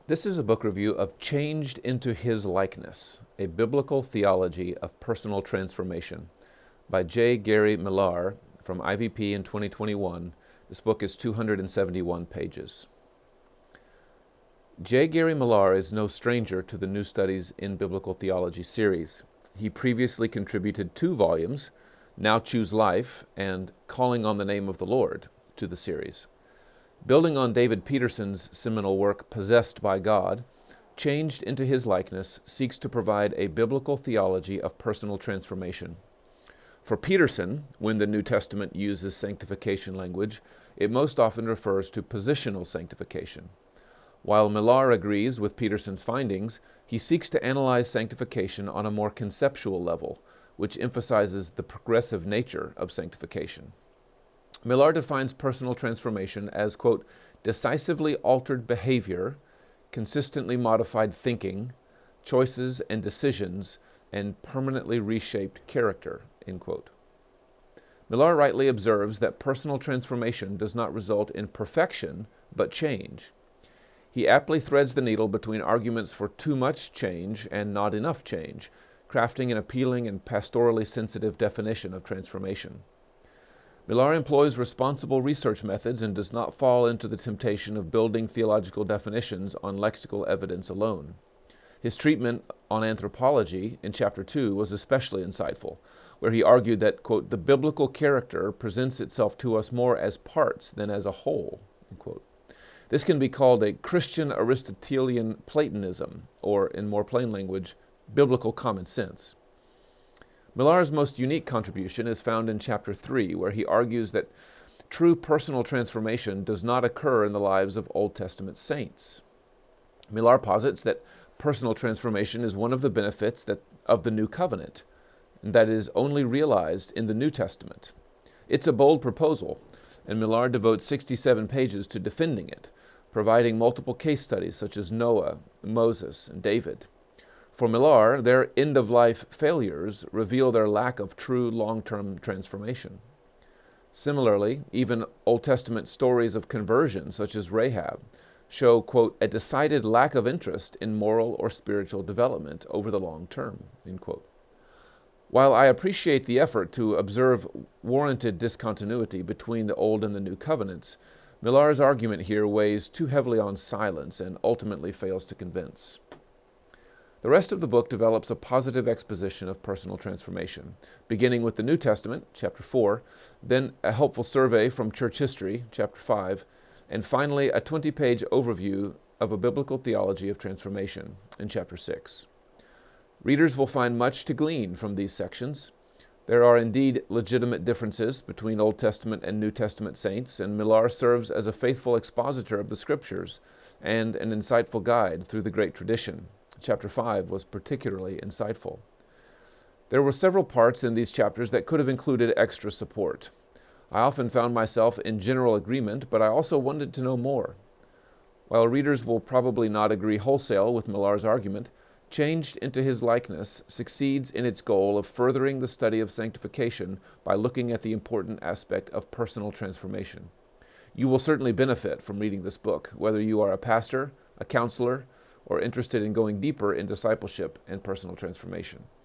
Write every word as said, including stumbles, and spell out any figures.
This is a book review of Changed into His Likeness, a Biblical Theology of Personal Transformation by J. Gary Millar from I V P in twenty twenty-one. This book is two hundred seventy-one pages. J. Gary Millar is no stranger to the New Studies in Biblical Theology series. He previously contributed two volumes, Now Choose Life and Calling on the Name of the Lord, to the series. Building on David Peterson's seminal work, Possessed by God, Changed into His Likeness seeks to provide a biblical theology of personal transformation. For Peterson, when the New Testament uses sanctification language, it most often refers to positional sanctification. While Millar agrees with Peterson's findings, he seeks to analyze sanctification on a more conceptual level, which emphasizes the progressive nature of sanctification. Millar defines personal transformation as, quote, decisively altered behavior, consistently modified thinking, choices and decisions, and permanently reshaped character, end quote. Millar rightly observes that personal transformation does not result in perfection, but change. He aptly threads the needle between arguments for too much change and not enough change, crafting an appealing and pastorally sensitive definition of transformation. Millar employs responsible research methods and does not fall into the temptation of building theological definitions on lexical evidence alone. His treatment on anthropology in chapter two was especially insightful, where he argued that, quote, the biblical character presents itself to us more as parts than as a whole, end quote. This can be called a Christian Aristotelian Platonism, or in more plain language, biblical common sense. Millar's most unique contribution is found in chapter three, where he argues that true personal transformation does not occur in the lives of Old Testament saints. Millar posits that personal transformation is one of the benefits that, of the New Covenant, and that is only realized in the New Testament. It's a bold proposal, and Millar devotes sixty-seven pages to defending it, providing multiple case studies such as Noah, Moses, and David. For Millar, their end-of-life failures reveal their lack of true long-term transformation. Similarly, even Old Testament stories of conversion, such as Rahab, show, quote, a decided lack of interest in moral or spiritual development over the long term, end quote. While I appreciate the effort to observe warranted discontinuity between the Old and the New Covenants, Millar's argument here weighs too heavily on silence and ultimately fails to convince. The rest of the book develops a positive exposition of personal transformation, beginning with the New Testament, chapter four, then a helpful survey from church history, chapter five, and finally a twenty-page overview of a biblical theology of transformation, in chapter six. Readers will find much to glean from these sections. There are indeed legitimate differences between Old Testament and New Testament saints, and Millar serves as a faithful expositor of the Scriptures and an insightful guide through the great tradition. Chapter five was particularly insightful. There were several parts in these chapters that could have included extra support. I often found myself in general agreement, but I also wanted to know more. While readers will probably not agree wholesale with Millar's argument, Changed into His Likeness succeeds in its goal of furthering the study of sanctification by looking at the important aspect of personal transformation. You will certainly benefit from reading this book, whether you are a pastor, a counselor, or interested in going deeper in discipleship and personal transformation.